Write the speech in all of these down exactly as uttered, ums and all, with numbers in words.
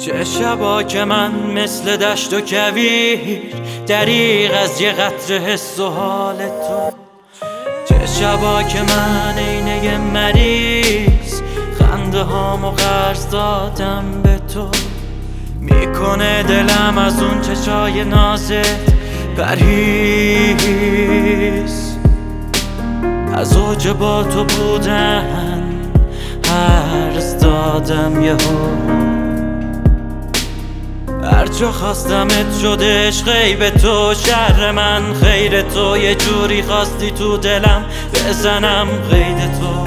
چه شبا که من مثل دشت و کویر دریغ از یه قطره حس و حال تو. چه شبا که من عینه مریض خنده هامو قرض دادم به تو. میکنه دلم از اون چشای نازت پرهیز، از اوج با تو بودن هرز دادم یهو. هر جا خواستمت شد عشقی به تو، شر من خیر تو. یه جوری خواستی تو دلم بزنم قید تو،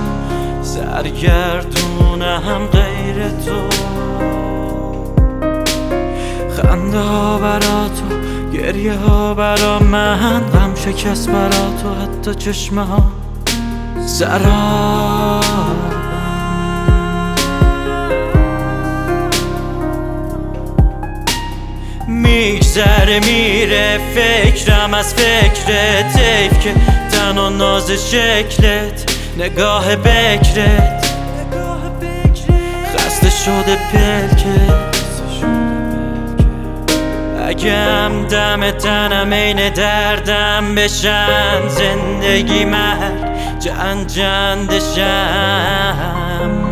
سرگردونم غیر تو. خنده ها برا تو، گریه ها برا من، غم شکست برا تو، حتی چشمه ها سراب. میگذره میره فکرم از فکرت، حیف که تن و ناز شکلت، نگاه بکرت خسته شده پلکت. اگه هم دم تنم این دردم بشن، زندگی مرد جن جندشم.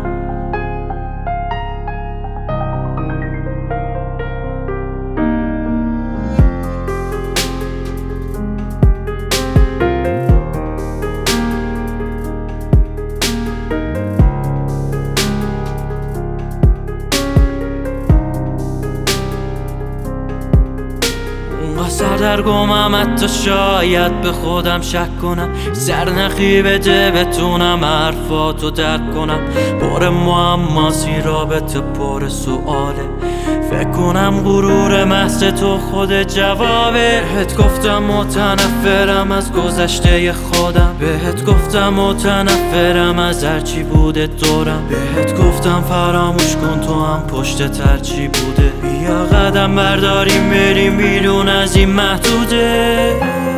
سردرگمم حتی شاید به خودم شک کنم، سرنخی بده بتونم حرفاتو درک کنم. پر معماسی رابطه پر سواله، فکر کنم غرور محض تو خود جوابه. بهت گفتم متنفرم از گذشته خودم، بهت گفتم متنفرم از هرچی بوده دورم. بهت گفتم فراموش کن تو هم پشت ترچی بوده. بیا قدم برداریم بریم بیرون از این محدوده.